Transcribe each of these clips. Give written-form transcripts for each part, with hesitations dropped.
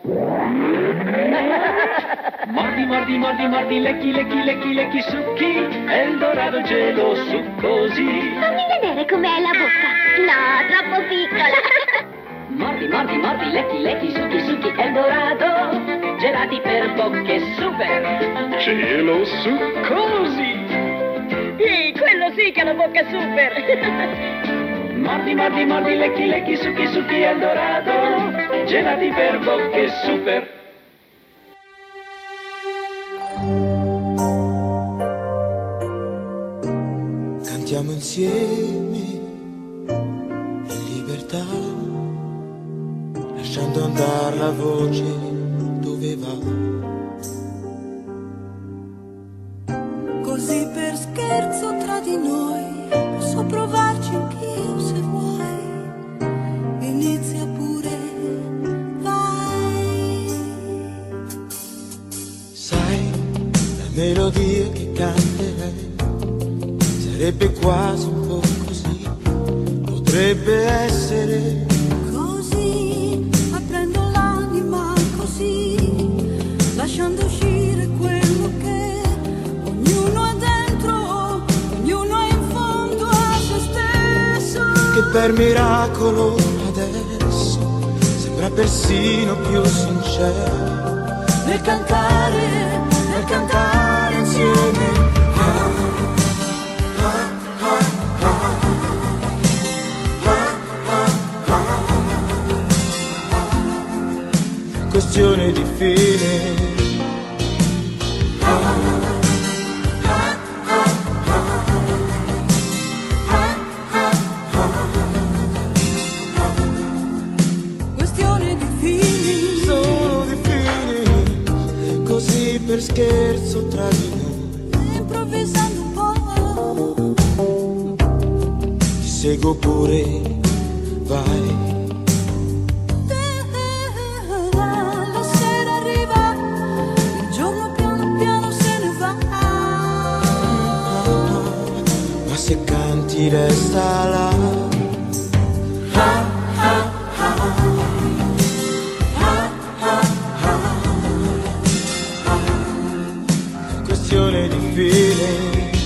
Mordi, mordi, mordi, mordi, lecchi, lecchi, lecchi, lecchi, succhi, Eldorado gelo succosi. Fammi vedere com'è la bocca. No, troppo piccola. Mordi, mordi, mordi, lecchi, lecchi, succhi, succhi, Eldorado, gelati per bocche super. Gelo succosi. Quello sì che è una bocca super. Mordi, mordi, mordi, lecchi, lecchi, succhi, succhi, Eldorado, gelati per bocche super. Cantiamo insieme in libertà, lasciando andare la voce dove va. Così per scherzo tra di noi, posso provarci anch'io se vuoi. Inizia pure, vai. Sai, la melodia che canterei sarebbe quasi un po' così, potrebbe essere Così, aprendo l'anima così, lasciando uscire quello che ognuno ha dentro, ognuno è in fondo a se stesso. che per miracolo adesso sembra persino più sincero nel cantare insieme. Questione di fine. Questione di fini. Solo di fine. Così per scherzo tra di noi. Improvvisando un po'. Ti seguo pure, vai. La sera arriva, il giorno piano piano se ne va. Ma se canti resta là. Questione di fine.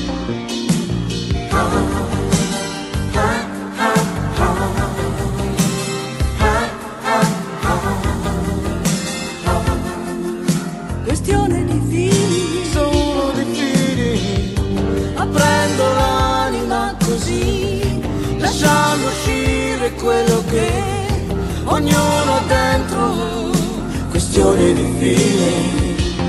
Questione di fini. Solo di fini. Aprendo l'anima così, Lasciando uscire quello che ognuno ha dentro. Questione di fine.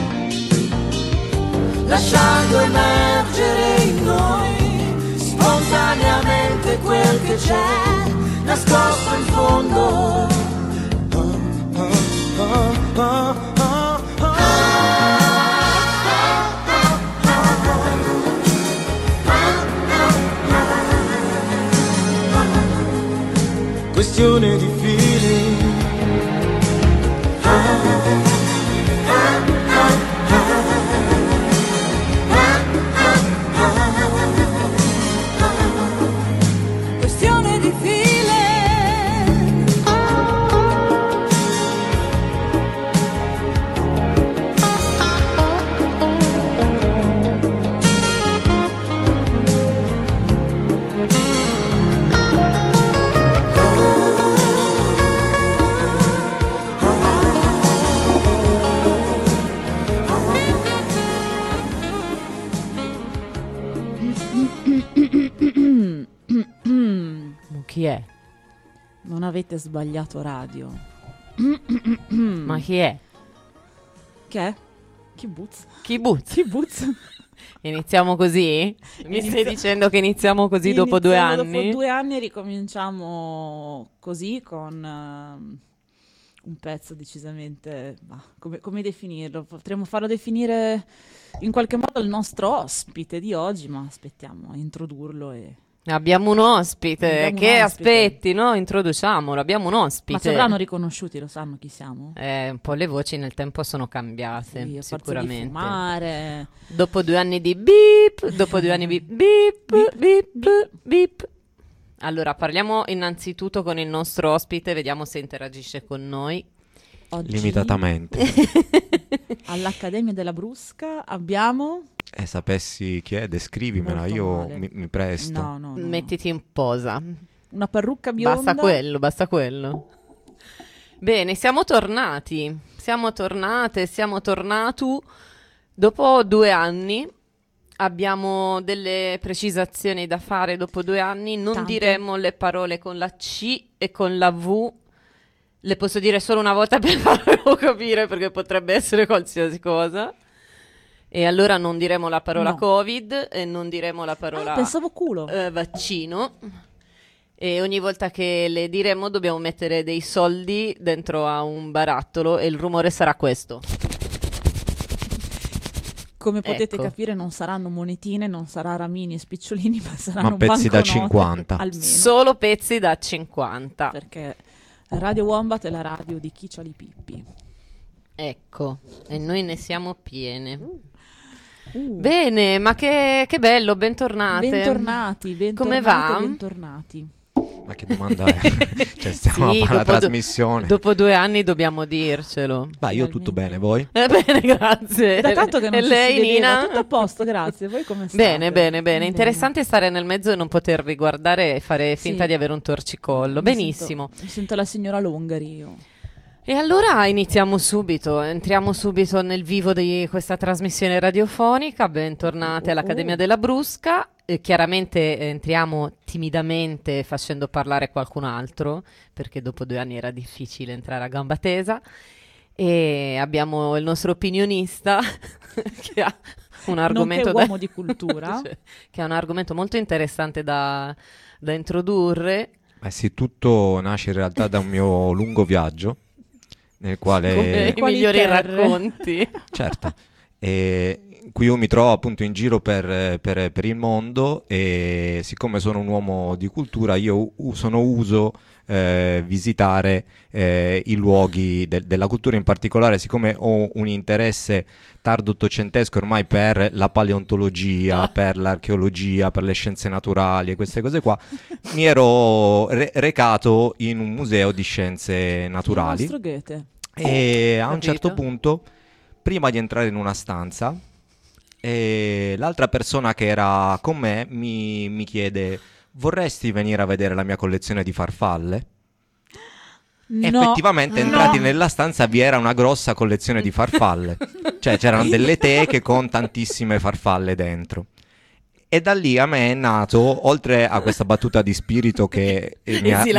Lasciando emergere in noi spontaneamente quel che c'è nascosto in fondo. Questione di fili. questione di file. Chi è? Non avete sbagliato radio. Ma chi è? Che è? Kibbutz. Kibbutz. Kibbutz. Iniziamo così? Mi stai dicendo che iniziamo così dopo 2 Iniziamo anni? Dopo 2 anni ricominciamo così con un pezzo decisamente... come definirlo? Potremmo farlo definire in qualche modo il nostro ospite di oggi, ma aspettiamo a introdurlo e... Abbiamo un ospite. Abbiamo Che un ospite. aspetti, no? Introduciamolo. Abbiamo un ospite. Ma ci avranno riconosciuti, lo sanno chi siamo? Un po' le voci nel tempo sono cambiate, Sì, a forza di sicuramente. fumare. Dopo 2 anni di beep, dopo 2 anni di beep, beep, beep. Allora, parliamo innanzitutto con il nostro ospite, vediamo se interagisce con noi. Oggi limitatamente. all'Accademia della Brusca abbiamo... Sapessi chi è, descrivimela, Molto io male. mi presto. No. Mettiti in posa. Una parrucca bionda. Basta quello. Bene, siamo tornati. Siamo tornati dopo 2 anni. Abbiamo delle precisazioni da fare dopo 2 anni. Non Tante. diremo le parole con la C e con la V. Le posso dire solo una volta per farlo capire, perché potrebbe essere qualsiasi cosa. E allora non diremo la parola No. Covid e non diremo la parola Pensavo culo. vaccino. E ogni volta che le diremo dobbiamo mettere dei soldi dentro a un barattolo e il rumore sarà questo. Come potete ecco. capire non saranno monetine, non sarà ramini e spicciolini, ma saranno Ma pezzi da banconote, 50. almeno. Solo pezzi da 50. Perché Radio Wombat è la radio di chi c'ha li pippi. Ecco, e noi ne siamo piene. Bene, ma che bello, bentornate. Bentornati, Come va? bentornati. Ma che domanda è? Cioè, stiamo Sì, a fare la dopo trasmissione. Dopo 2 anni dobbiamo dircelo. Ma io tutto bene, voi? Bene, grazie. Da tanto che non E ci lei, si vedeva, Nina? tutto a posto, grazie. Voi come state? Bene. Interessante stare nel mezzo e non potervi guardare e fare finta Sì. di avere un torcicollo. Mi Benissimo. Mi sento la signora Longari io. E allora iniziamo subito, entriamo subito nel vivo di questa trasmissione radiofonica. Bentornate all'Accademia della Brusca. Chiaramente entriamo timidamente facendo parlare qualcun altro, perché dopo 2 anni era difficile entrare a gamba tesa. E abbiamo il nostro opinionista che ha un argomento Nonché uomo di cultura. cioè, che ha un argomento molto interessante da introdurre. Sì, tutto nasce in realtà da un mio lungo viaggio, nel Come quale... i Quali migliori terre? racconti. Certo, in cui io mi trovo appunto in giro per il mondo, e siccome sono un uomo di cultura io sono uso visitare i luoghi della cultura, in particolare siccome ho un interesse tardo ottocentesco ormai per la paleontologia, per l'archeologia, per le scienze naturali e queste cose qua, mi ero recato in un museo di scienze naturali. Il nostro Goethe. E a un Capito. certo punto, prima di entrare in una stanza, l'altra persona che era con me mi chiede: vorresti venire a vedere la mia collezione di farfalle? No, Effettivamente, entrati nella stanza vi era una grossa collezione di farfalle. Cioè c'erano delle teche con tantissime farfalle dentro. E da lì a me è nato, oltre a questa battuta di spirito che mi ha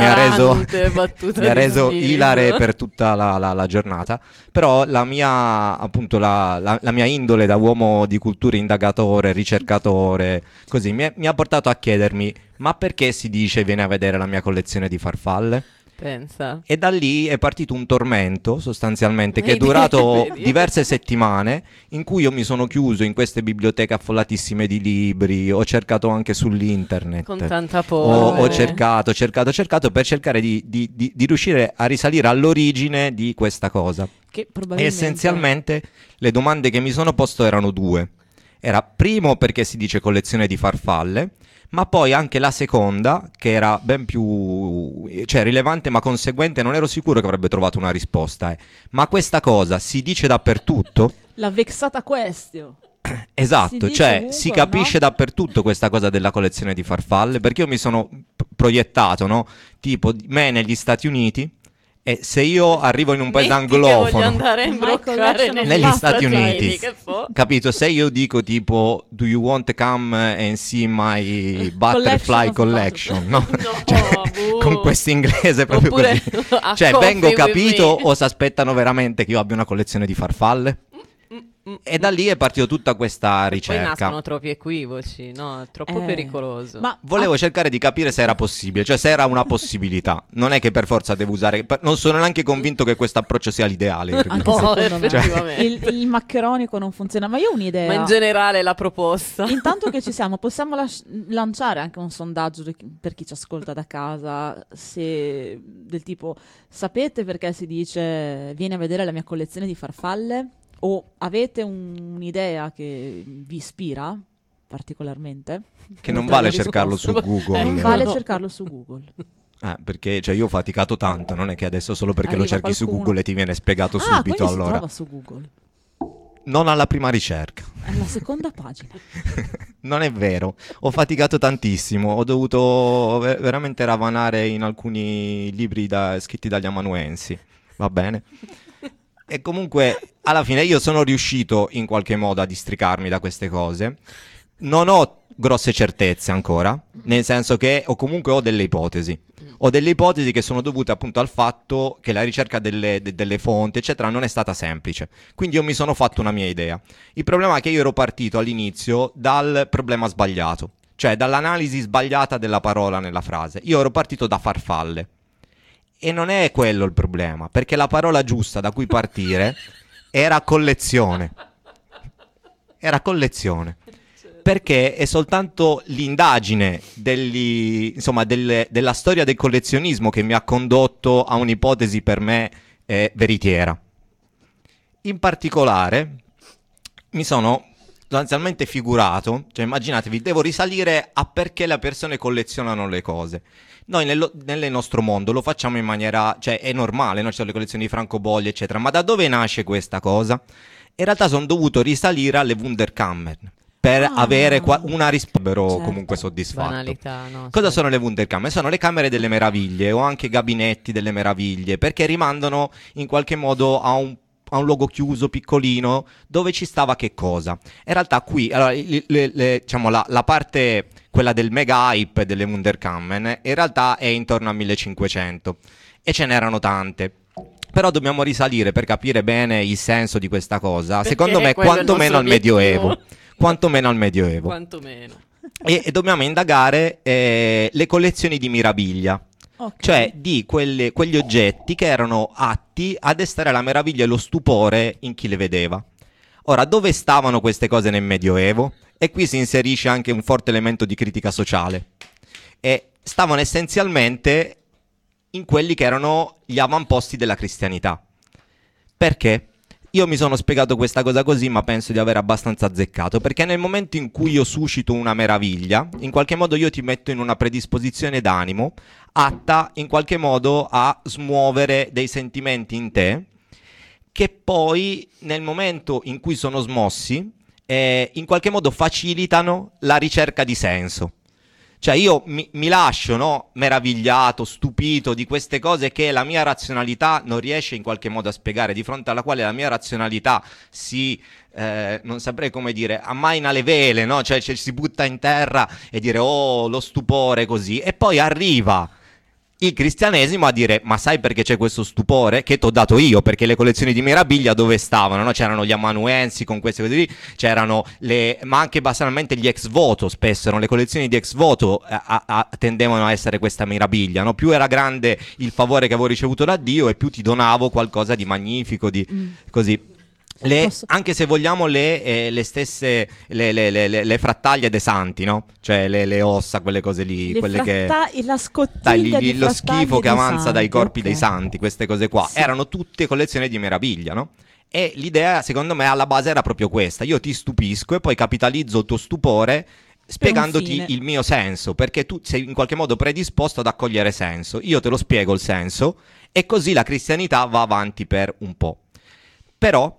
reso ilare per tutta la giornata, però la mia, appunto, la mia indole da uomo di cultura, indagatore, ricercatore, così, mi ha portato a chiedermi: ma perché si dice vieni a vedere la mia collezione di farfalle? Pensa. E da lì è partito un tormento, sostanzialmente, che è Vedi? durato Vedi? diverse settimane, in cui io mi sono chiuso in queste biblioteche affollatissime di libri, ho cercato anche sull'internet. Con tanta Ho polvere. cercato per cercare di riuscire a risalire all'origine di questa cosa. Che E probabilmente essenzialmente le domande che mi sono posto erano 2. Era primo perché si dice collezione di farfalle, ma poi anche la seconda, che era ben più, cioè, rilevante ma conseguente, non ero sicuro che avrebbe trovato una risposta. Ma questa cosa si dice dappertutto? la vexata question. Esatto, Si dice cioè ovunque, si capisce no? dappertutto questa cosa della collezione di farfalle, perché io mi sono proiettato, no? Tipo me negli Stati Uniti, e se io arrivo in un paese Metti che voglio anglofono, andare a Michael imbroccare Jackson negli negli Stati Uniti, che fo- capito? Se io dico tipo do you want to come and see my butterfly collection, no? No, Cioè, boh. con questo inglese proprio Oppure così. a Cioè coffee vengo with capito me. o si aspettano veramente che io abbia una collezione di farfalle? E da lì è partita tutta questa Poi ricerca. nascono troppi equivoci, no? È troppo pericoloso. Ma Volevo cercare di capire se era possibile, cioè se era una possibilità. Non è che per forza devo usare, non sono neanche convinto che questo approccio sia l'ideale. anche No, secondo me effettivamente. il maccheronico non funziona. Ma io ho un'idea. Ma in generale la proposta. Intanto che ci siamo, possiamo lanciare anche un sondaggio per chi ci ascolta da casa, se del tipo: sapete perché si dice vieni a vedere la mia collezione di farfalle? O avete un'idea che vi ispira particolarmente? Che non Oltre vale alle cercarlo risposte. su Google. Non Ecco. vale no. cercarlo su Google. Perché cioè, io ho faticato tanto, non è che adesso solo perché Arriva lo cerchi su qualcuno. Google e ti viene spiegato Ah, subito. quindi si Allora, trova su Google. non alla prima ricerca. È la seconda pagina. Non è vero, ho faticato tantissimo, ho dovuto veramente ravanare in alcuni libri scritti dagli amanuensi, va bene? E comunque, alla fine io sono riuscito in qualche modo a districarmi da queste cose. Non ho grosse certezze ancora, nel senso che comunque ho delle ipotesi. Ho delle ipotesi che sono dovute appunto al fatto che la ricerca delle fonti, eccetera, non è stata semplice. Quindi io mi sono fatto una mia idea. Il problema è che io ero partito all'inizio dal problema sbagliato, cioè dall'analisi sbagliata della parola nella frase. Io ero partito da farfalle. E non è quello il problema, perché la parola giusta da cui partire era collezione. Era collezione. Perché è soltanto l'indagine della storia del collezionismo che mi ha condotto a un'ipotesi per me veritiera. In particolare mi sono sostanzialmente figurato, cioè immaginatevi, devo risalire a perché le persone collezionano le cose. Noi nel nostro mondo lo facciamo in maniera, cioè è normale, no? Ci sono le collezioni di francobolli, eccetera, ma da dove nasce questa cosa? In realtà sono dovuto risalire alle Wunderkammer per avere una risposta comunque soddisfatto. Banalità, no, Cosa sì. sono le Wunderkammer? Sono le camere delle meraviglie o anche gabinetti delle meraviglie, perché rimandano in qualche modo a un luogo chiuso, piccolino, dove ci stava che cosa. In realtà qui, allora, diciamo, la parte, quella del mega hype delle Wunderkammer, in realtà è intorno al 1500 e ce n'erano tante. Però dobbiamo risalire per capire bene il senso di questa cosa, Perché secondo me, quello è il quantomeno al nostro obiettivo. Medioevo. Quantomeno al Medioevo. Quantomeno. E dobbiamo indagare le collezioni di meraviglia. Ok. Cioè di quegli oggetti che erano atti a destare la meraviglia e lo stupore in chi le vedeva. Ora, dove stavano queste cose nel Medioevo? E qui si inserisce anche un forte elemento di critica sociale. E stavano essenzialmente in quelli che erano gli avamposti della cristianità. Perché? Io mi sono spiegato questa cosa così, ma penso di aver abbastanza azzeccato, perché nel momento in cui io suscito una meraviglia, in qualche modo io ti metto in una predisposizione d'animo atta in qualche modo a smuovere dei sentimenti in te che poi nel momento in cui sono smossi in qualche modo facilitano la ricerca di senso. Cioè io mi lascio, no, meravigliato, stupito di queste cose che la mia razionalità non riesce in qualche modo a spiegare, di fronte alla quale la mia razionalità non saprei come dire, ammaina le vele, no? Cioè si butta in terra e dire oh, lo stupore così, e poi arriva il cristianesimo a dire ma sai perché c'è questo stupore? Che t'ho dato io, perché le collezioni di meraviglia dove stavano? No? C'erano gli amanuensi con queste cose lì, c'erano ma anche banalmente gli ex voto, spesso erano le collezioni di ex voto tendevano a essere questa meraviglia, no? Più era grande il favore che avevo ricevuto da Dio e più ti donavo qualcosa di magnifico, di così. Anche se vogliamo le stesse le frattaglie dei santi, no? Cioè le ossa, quelle cose lì, La scottiglia di lo frattaglie schifo che dei avanza santi, dai corpi dei ok. santi, queste cose qua, Sì. erano tutte collezioni di meraviglia, no? E l'idea, secondo me, alla base era proprio questa: io ti stupisco e poi capitalizzo il tuo stupore spiegandoti fine. il mio senso, perché tu sei in qualche modo predisposto ad accogliere senso, io te lo spiego il senso e così la cristianità va avanti per un po'. Però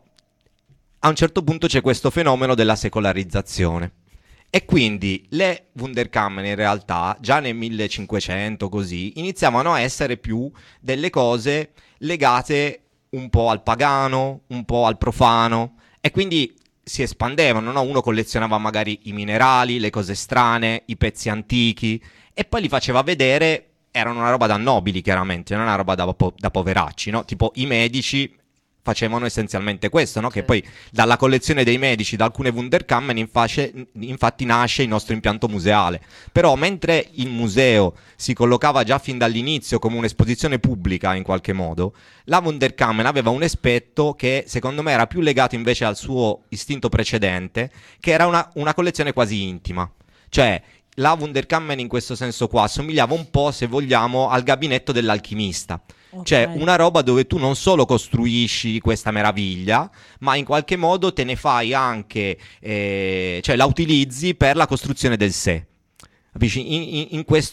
a un certo punto c'è questo fenomeno della secolarizzazione e quindi le Wunderkammer in realtà già nel 1500 così iniziavano a essere più delle cose legate un po' al pagano, un po' al profano, e quindi si espandevano, no? Uno collezionava magari i minerali, le cose strane, i pezzi antichi e poi li faceva vedere, erano una roba da nobili chiaramente, non una roba da poveracci, no? Tipo i medici facevano essenzialmente questo, no? Che poi dalla collezione dei medici, da alcune Wunderkammer, infatti nasce il nostro impianto museale. Però mentre il museo si collocava già fin dall'inizio come un'esposizione pubblica in qualche modo, la Wunderkammer aveva un aspetto che secondo me era più legato invece al suo istinto precedente, che era una collezione quasi intima. Cioè la Wunderkammer in questo senso qua somigliava un po', se vogliamo, al gabinetto dell'alchimista. Ok. Cioè una roba dove tu non solo costruisci questa meraviglia, ma in qualche modo te ne fai anche, cioè la utilizzi per la costruzione del sé. Capisci? In questo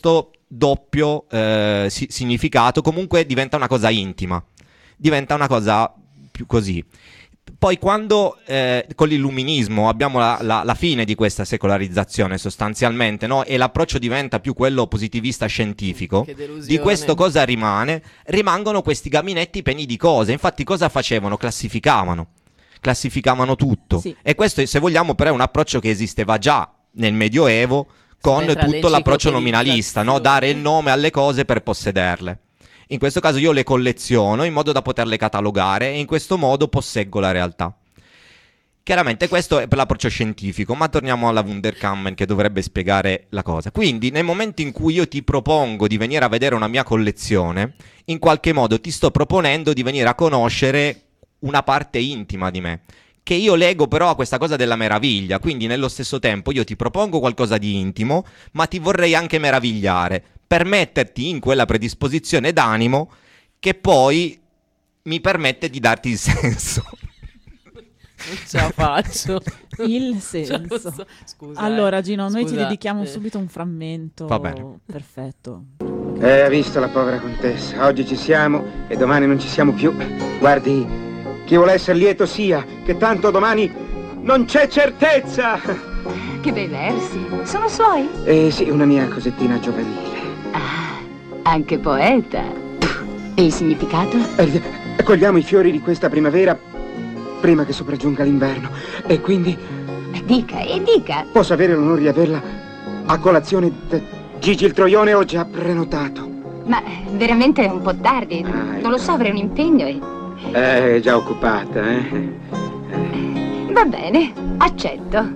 doppio significato, comunque diventa una cosa intima, diventa una cosa più così. Poi quando con l'illuminismo abbiamo la fine di questa secolarizzazione sostanzialmente, no? E l'approccio diventa più quello positivista scientifico, di questo cosa rimane? Rimangono questi gabinetti pieni di cose. Infatti cosa facevano? Classificavano tutto. Sì. E questo, se vogliamo, però è un approccio che esisteva già nel Medioevo con tutto l'approccio nominalista, no? Dare il nome alle cose per possederle. In questo caso io le colleziono in modo da poterle catalogare e in questo modo posseggo la realtà. Chiaramente questo è per l'approccio scientifico, ma torniamo alla Wunderkammen che dovrebbe spiegare la cosa. Quindi nel momento in cui io ti propongo di venire a vedere una mia collezione, in qualche modo ti sto proponendo di venire a conoscere una parte intima di me, che io lego però a questa cosa della meraviglia. Quindi nello stesso tempo io ti propongo qualcosa di intimo, ma ti vorrei anche meravigliare, per metterti in quella predisposizione d'animo che poi mi permette di darti il senso. Non ce la faccio. Il senso. Scusa. Allora Gino, noi ti Scusa, dedichiamo subito un frammento. Va bene. Perfetto. Ha visto la povera contessa? Oggi ci siamo e domani non ci siamo più. Guardi, chi vuole essere lieto sia, che tanto domani non c'è certezza. Che bei versi. Sono suoi? Sì, una mia cosettina giovanile. Ah, anche poeta. E il significato? Cogliamo i fiori di questa primavera prima che sopraggiunga l'inverno. E quindi... Dica. Posso avere l'onore di averla a colazione da Gigi il Troione? Ho già prenotato. Ma veramente è un po' tardi. Non lo so, avrei un impegno e... È già occupata, eh? Va bene, accetto.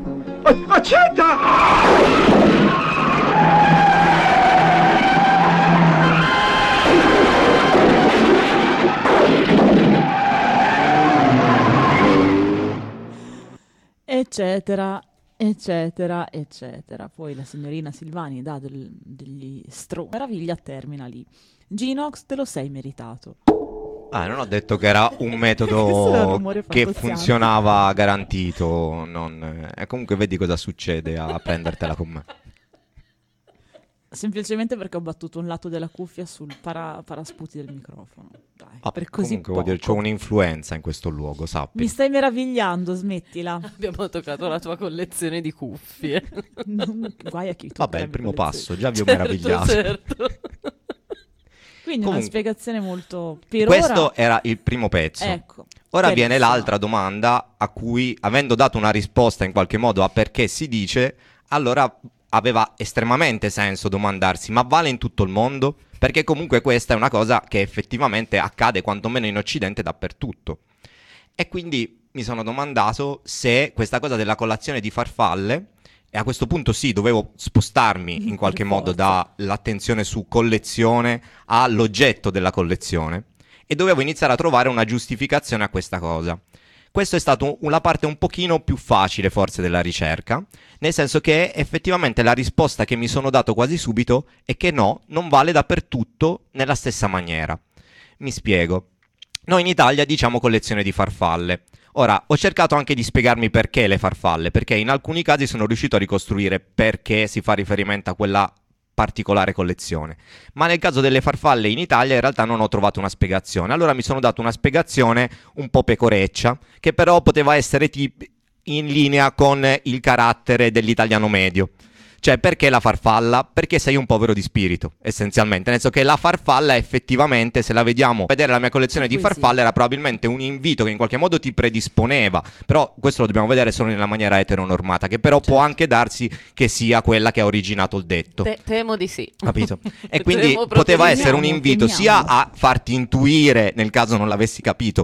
Accetta! Eccetera, eccetera, eccetera. Poi la signorina Silvani dà degli meraviglia, termina lì. Gino, te lo sei meritato. Non ho detto che era un Questo era un metodo rumore che fantozziano. funzionava garantito. E comunque vedi cosa succede a prendertela con me. Semplicemente perché ho battuto un lato della cuffia sul parasputi del microfono. Dai, per così Comunque vuol dire c'ho poco. un'influenza in questo luogo, sappi. Mi stai meravigliando, smettila. Abbiamo toccato la tua collezione di cuffie. Guai a chi tu. Vabbè, il primo passo, già vi ho Certo, meravigliato. certo. Quindi Comunque, una spiegazione molto... Per questo ora... era il primo pezzo. Ecco. Ora viene chiarissimo. l'altra domanda a cui, avendo dato una risposta in qualche modo a perché si dice, allora aveva estremamente senso domandarsi: ma vale in tutto il mondo? Perché comunque questa è una cosa che effettivamente accade quantomeno in Occidente dappertutto. E quindi mi sono domandato se questa cosa della colazione di farfalle, e a questo punto sì, dovevo spostarmi in qualche modo dall'attenzione su collezione all'oggetto della collezione, e dovevo iniziare a trovare una giustificazione a questa cosa. Questo è stato una parte un pochino più facile forse della ricerca, nel senso che effettivamente la risposta che mi sono dato quasi subito è che no, non vale dappertutto nella stessa maniera. Mi spiego. Noi in Italia diciamo collezione di farfalle. Ora, ho cercato anche di spiegarmi perché le farfalle, perché in alcuni casi sono riuscito a ricostruire perché si fa riferimento a quella particolare collezione, ma nel caso delle farfalle in Italia in realtà non ho trovato una spiegazione. Allora mi sono dato una spiegazione un po' pecoreccia, che però poteva essere in linea con il carattere dell'italiano medio. Cioè, perché la farfalla? Perché sei un povero di spirito, essenzialmente. Nel senso che la farfalla effettivamente, se la vediamo, vedere la mia collezione di farfalle era probabilmente un invito che in qualche modo ti predisponeva. Però questo lo dobbiamo vedere solo nella maniera eteronormata, che però può anche darsi che sia quella che ha originato il detto. Temo di sì. Capito? E quindi Temo proprio poteva di essere un temiamo, invito temiamo. sia a farti intuire, nel caso non l'avessi capito,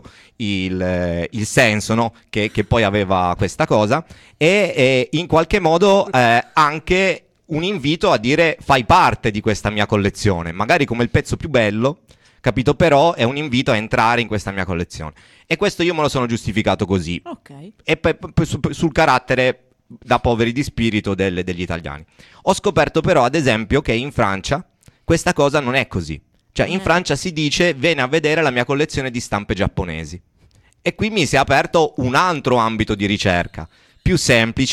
il senso, no? che poi aveva questa cosa, e in qualche modo anche un invito a dire: fai parte di questa mia collezione, magari come il pezzo più bello, capito? Però è un invito a entrare in questa mia collezione. E questo io me lo sono giustificato così. Ok. E poi sul carattere da poveri di spirito degli italiani. Ho scoperto però, ad esempio, che in Francia questa cosa non è così. Cioè, in Francia si dice: vieni a vedere la mia collezione di stampe giapponesi. E qui mi si è aperto un altro ambito di ricerca, più semplice,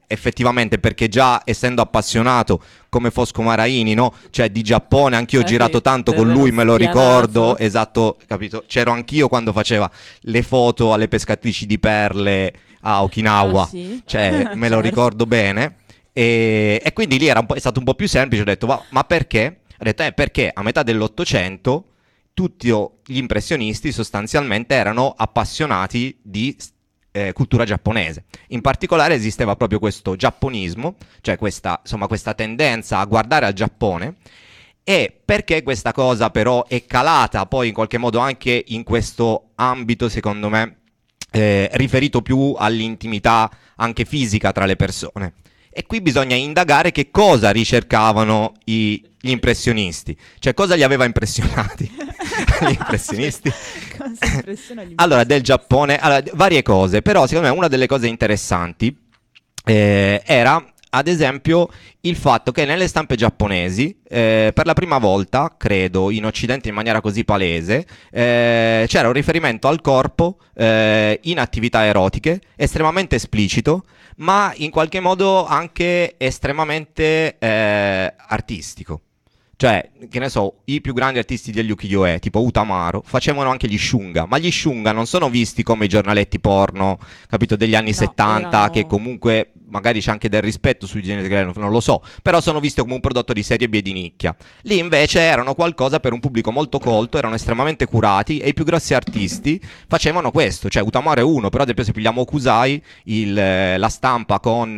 effettivamente, perché già essendo appassionato come Fosco Maraini, no? Cioè di Giappone, anch'io ho girato tanto con lui, me lo ricordo, esatto, capito? C'ero anch'io quando faceva le foto alle pescatrici di perle a Okinawa, sì? cioè me lo ricordo bene. E quindi lì è stato un po' più semplice, ho detto ma perché? Ho detto perché a metà dell'800 tutti gli impressionisti sostanzialmente erano appassionati di cultura giapponese. In particolare esisteva proprio questo giapponismo, cioè questa tendenza a guardare al Giappone. E perché questa cosa però è calata poi in qualche modo anche in questo ambito, secondo me, riferito più all'intimità anche fisica tra le persone. E qui bisogna indagare che cosa ricercavano gli impressionisti, cioè cosa li aveva impressionati gli impressionisti. Allora, del Giappone, varie cose, però secondo me una delle cose interessanti era ad esempio il fatto che nelle stampe giapponesi per la prima volta, credo in Occidente in maniera così palese, c'era un riferimento al corpo in attività erotiche estremamente esplicito, ma in qualche modo anche estremamente artistico. Cioè, che ne so, i più grandi artisti degli ukiyo-e, tipo Utamaro, facevano anche gli shunga, ma gli shunga non sono visti come i giornaletti porno, capito, degli anni 70, che comunque magari c'è anche del rispetto sui generi, non lo so, però sono visti come un prodotto di serie B e di nicchia. Lì invece erano qualcosa per un pubblico molto colto, erano estremamente curati e i più grossi artisti facevano questo, cioè Utamaro è uno, però ad esempio se pigliamo Okusai, la stampa con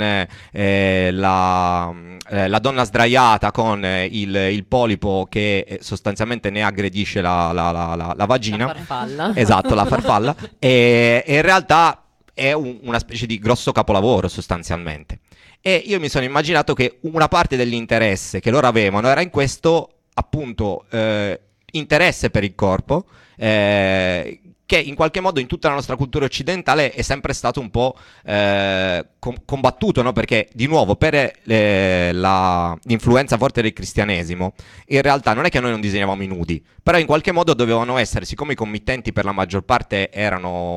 la donna sdraiata con il polipo che sostanzialmente ne aggredisce la vagina, la farfalla. Esatto, la farfalla, e in realtà è una specie di grosso capolavoro sostanzialmente. E io mi sono immaginato che una parte dell'interesse che loro avevano era in questo appunto interesse per il corpo, che in qualche modo in tutta la nostra cultura occidentale è sempre stato un po' combattuto, no? Perché di nuovo per l'influenza forte del cristianesimo in realtà non è che noi non disegnavamo i nudi, però in qualche modo dovevano essere, siccome i committenti per la maggior parte era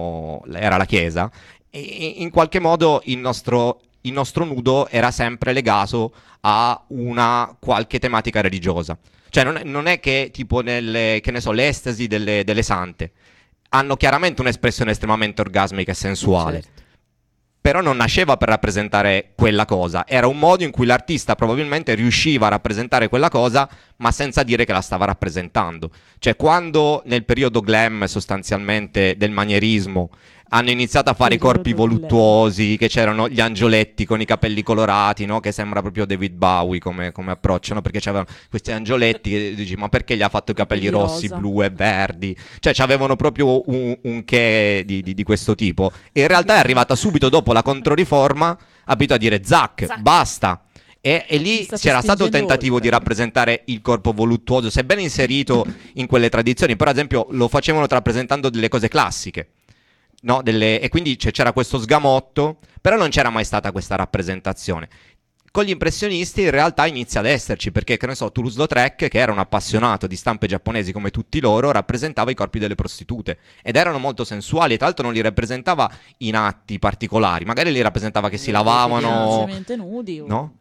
la Chiesa, e in qualche modo il nostro nudo era sempre legato a una qualche tematica religiosa. Cioè non è che tipo che ne so, l'estasi delle sante hanno chiaramente un'espressione estremamente orgasmica e sensuale, certo, però non nasceva per rappresentare quella cosa, era un modo in cui l'artista probabilmente riusciva a rappresentare quella cosa, ma senza dire che la stava rappresentando. Cioè quando nel periodo glam sostanzialmente del manierismo hanno iniziato a fare i corpi voluttuosi, che c'erano gli angioletti con i capelli colorati, no? Che sembra proprio David Bowie come approccio, no? Perché c'erano questi angioletti che dici, ma perché gli ha fatto i capelli rossi, blu e verdi? Cioè c'avevano proprio un che di questo tipo. E in realtà è arrivata subito dopo la Controriforma, abito a dire Zac, basta. E lì c'era stato il tentativo di rappresentare il corpo voluttuoso, sebbene inserito in quelle tradizioni, però ad esempio lo facevano rappresentando delle cose classiche. No, e quindi c'era questo sgamotto, però non c'era mai stata questa rappresentazione. Con gli impressionisti in realtà inizia ad esserci, perché che ne so, Toulouse-Lautrec, che era un appassionato di stampe giapponesi come tutti loro, rappresentava i corpi delle prostitute ed erano molto sensuali, e tra l'altro non li rappresentava in atti particolari, magari li rappresentava che si lavavano, nudi, no?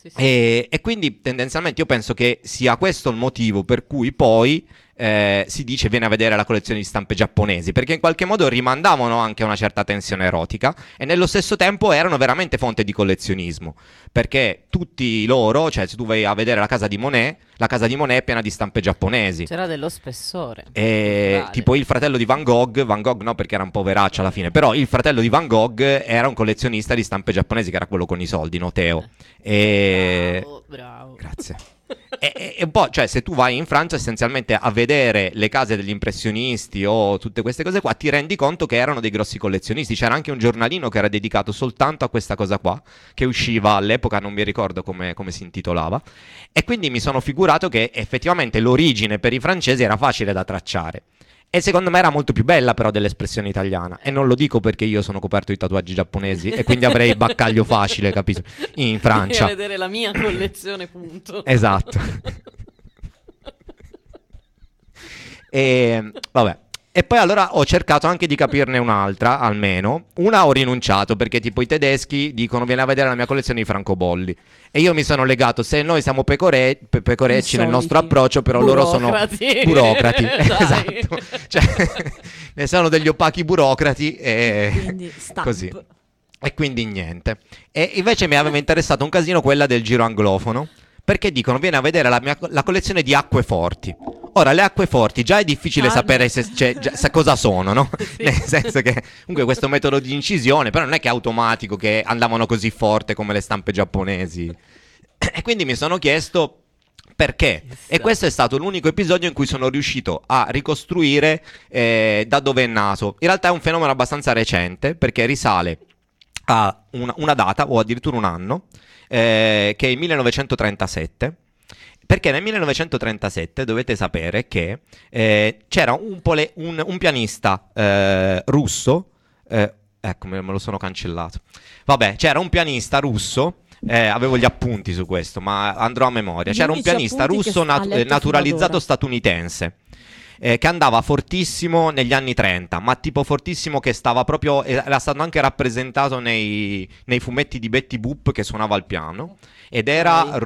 E quindi tendenzialmente io penso che sia questo il motivo per cui poi si dice viene a vedere la collezione di stampe giapponesi, perché in qualche modo rimandavano anche a una certa tensione erotica e nello stesso tempo erano veramente fonte di collezionismo, perché tutti loro, cioè se tu vai a vedere la casa di Monet è piena di stampe giapponesi, c'era dello spessore, tipo il fratello di Van Gogh no, perché era un poveraccio alla fine, però il fratello di Van Gogh era un collezionista di stampe giapponesi, che era quello con i soldi, no, Teo. Bravo. Grazie. E un po', cioè se tu vai in Francia essenzialmente a vedere le case degli impressionisti o tutte queste cose qua, ti rendi conto che erano dei grossi collezionisti. C'era anche un giornalino che era dedicato soltanto a questa cosa qua, che usciva all'epoca, non mi ricordo come si intitolava, e quindi mi sono figurato che effettivamente l'origine per i francesi era facile da tracciare. E secondo me era molto più bella però dell'espressione italiana. E non lo dico perché io sono coperto di tatuaggi giapponesi e quindi avrei baccaglio facile, capito? In Francia. E vedere la mia collezione, punto. Esatto. E vabbè. E poi allora ho cercato anche di capirne un'altra, almeno. Una ho rinunciato, perché tipo i tedeschi dicono vieni a vedere la mia collezione di francobolli. E io mi sono legato, se noi siamo pecorecci nel nostro approccio, però loro sono burocrati. Esatto. Cioè, ne sono degli opachi burocrati e Quindi, così. E quindi niente. E invece mi aveva interessato un casino quella del giro anglofono, perché dicono vieni a vedere la collezione di acqueforti. Ora, le acqueforti già è difficile sapere se cosa sono, no? Sì. Nel senso che comunque questo metodo di incisione, però non è che è automatico, che andavano così forte come le stampe giapponesi. E quindi mi sono chiesto perché. E questo è stato l'unico episodio in cui sono riuscito a ricostruire da dove è nato. In realtà è un fenomeno abbastanza recente, perché risale a una data, o addirittura un anno, che è il 1937. Perché nel 1937 dovete sapere che c'era un pianista russo, ecco me lo sono cancellato, vabbè, c'era un pianista russo, avevo gli appunti su questo ma andrò a memoria, c'era un pianista russo naturalizzato statunitense, che andava fortissimo negli anni 30, ma tipo fortissimo che stava proprio, era stato anche rappresentato nei fumetti di Betty Boop, che suonava il piano, ed era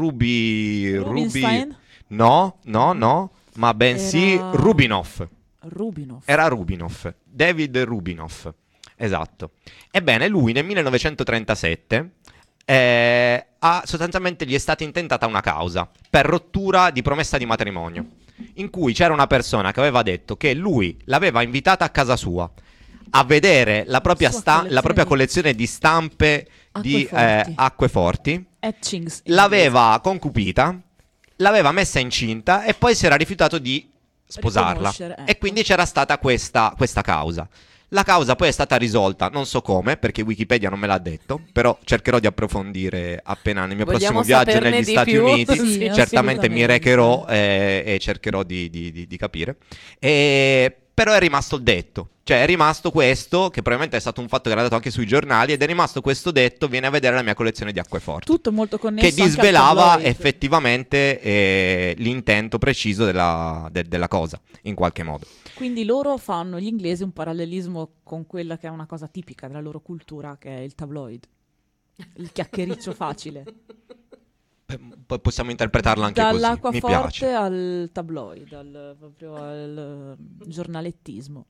Rubinstein? No, ma bensì Rubinoff. Era Rubinoff, David Rubinoff, esatto. Ebbene, lui nel 1937 sostanzialmente gli è stata intentata una causa per rottura di promessa di matrimonio, in cui c'era una persona che aveva detto che lui l'aveva invitata a casa sua a vedere la propria collezione di stampe di acqueforti, l'aveva concupita, l'aveva messa incinta e poi si era rifiutato di sposarla, e quindi c'era stata questa causa. La causa poi è stata risolta, non so come, perché Wikipedia non me l'ha detto, però cercherò di approfondire appena nel mio prossimo viaggio negli Stati Uniti. Sì, certamente mi recherò e cercherò di capire. Però è rimasto il detto, cioè è rimasto questo, che probabilmente è stato un fatto che era dato anche sui giornali, ed è rimasto questo detto: vieni a vedere la mia collezione di acqueforti. Tutto molto connesso, che disvelava effettivamente l'intento preciso della cosa, in qualche modo. Quindi loro fanno, gli inglesi, un parallelismo con quella che è una cosa tipica della loro cultura, che è il tabloid, il chiacchiericcio facile. Poi possiamo interpretarla anche così, mi piace. Dall'acquaforte al tabloid, proprio al giornalettismo.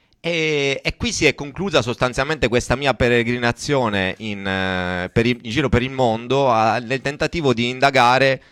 E qui si è conclusa sostanzialmente questa mia peregrinazione in giro per il mondo, nel tentativo di indagare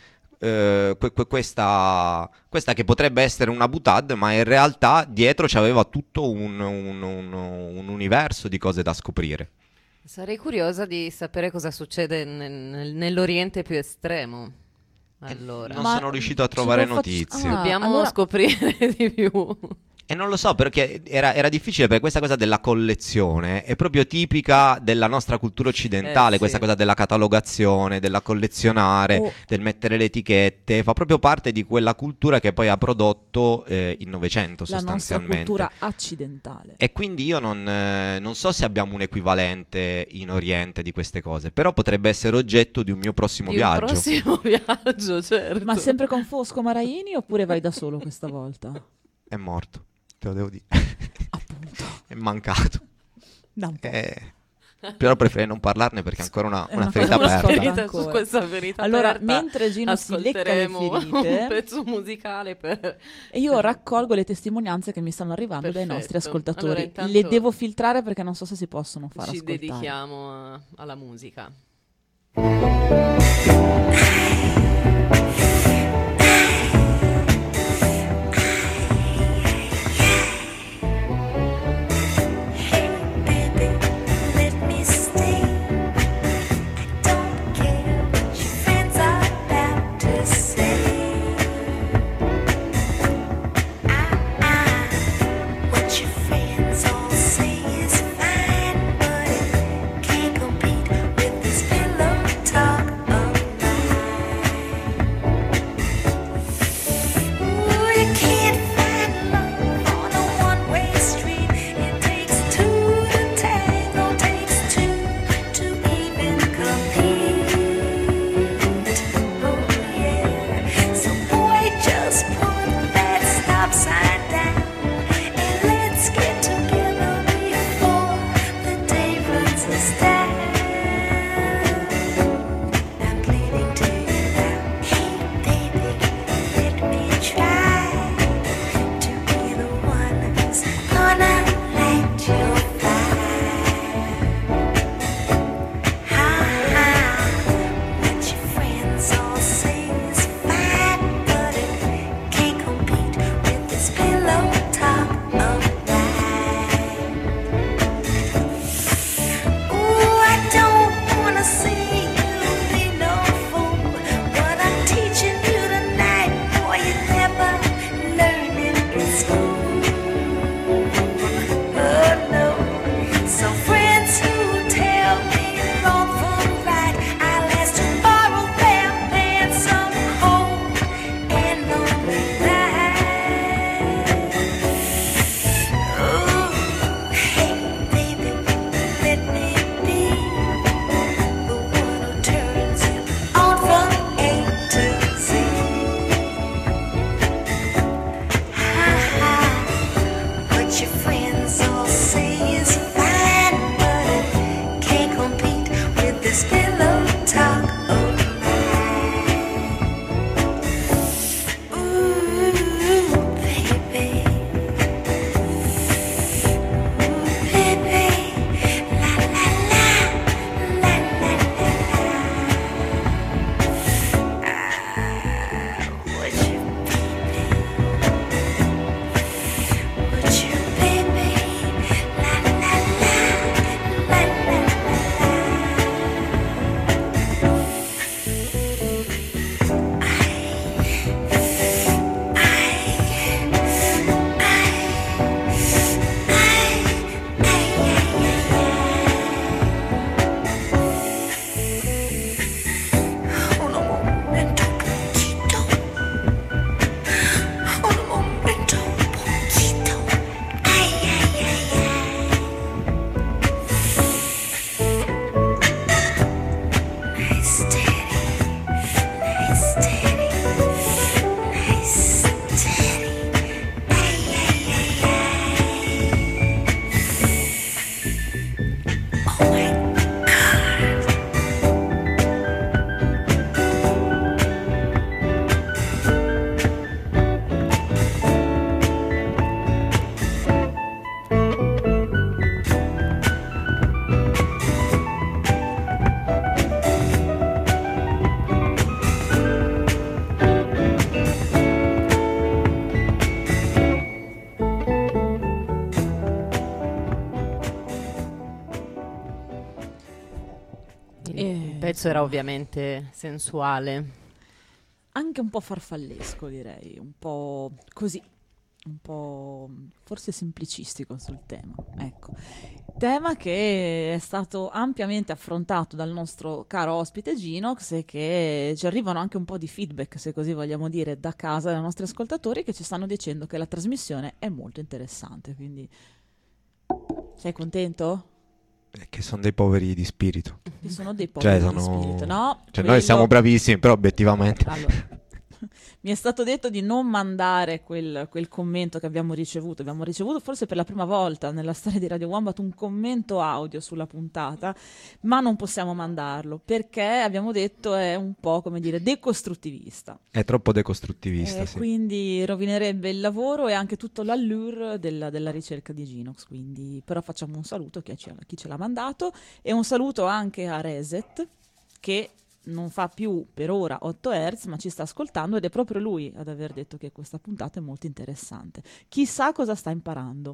questa che potrebbe essere una boutade, ma in realtà dietro c'aveva tutto un universo di cose da scoprire. Sarei curiosa di sapere cosa succede nell'Oriente più estremo. Allora, non sono riuscito a trovare notizie. Dobbiamo scoprire di più. E non lo so, perché era difficile, perché questa cosa della collezione è proprio tipica della nostra cultura occidentale, questa cosa della catalogazione, della collezionare, del mettere le etichette, fa proprio parte di quella cultura che poi ha prodotto il Novecento, sostanzialmente. La nostra cultura accidentale. E quindi io non so se abbiamo un equivalente in Oriente di queste cose, però potrebbe essere oggetto di un mio prossimo viaggio. Un prossimo viaggio, certo. Ma sempre con Fosco Maraini oppure vai da solo questa volta? È morto. Te lo devo dire. Appunto. È mancato. Da un po'. Però preferirei non parlarne, perché è ancora una ferita aperta. Su questa ferita allora, aperta, mentre Gino si lecca le ferite, un pezzo musicale e io raccolgo le testimonianze che mi stanno arrivando dai nostri ascoltatori. Allora, intanto le devo filtrare perché non so se si possono far ascoltare. Ci dedichiamo alla musica. Can't compete with this pillow talk of love. what your friends all say is fine, but I can't compete with this pillow talk of mine. Ooh, baby. Ooh, baby. La la la, la la la la. Would you, would you, baby? La la la, la la la. Uno momento poquito, un momento poquito, ay, ay, ay, ay. Nice teddy, nice teddy, nice teddy, ay, ay, ay, ay. Oh my God. Il pezzo era ovviamente sensuale. Anche un po' farfallesco, direi, un po' così, un po' forse semplicistico sul tema, ecco. Tema che è stato ampiamente affrontato dal nostro caro ospite Ginox e che ci arrivano anche un po' di feedback, se così vogliamo dire, da casa dai nostri ascoltatori che ci stanno dicendo che la trasmissione è molto interessante, quindi sei contento? Che sono dei poveri di spirito. Che sono dei poveri di spirito, no? Cioè noi siamo bravissimi, però obiettivamente... Allora, mi è stato detto di non mandare quel commento che abbiamo ricevuto. Abbiamo ricevuto forse per la prima volta nella storia di Radio Wombat un commento audio sulla puntata, ma non possiamo mandarlo perché abbiamo detto è un po', come dire, decostruttivista. È troppo decostruttivista, sì. Quindi rovinerebbe il lavoro e anche tutto l'allure della ricerca di Ginox. Quindi, però facciamo un saluto a chi ce l'ha mandato e un saluto anche a Reset che non fa più per ora 8 Hz, ma ci sta ascoltando ed è proprio lui ad aver detto che questa puntata è molto interessante. Chissà cosa sta imparando.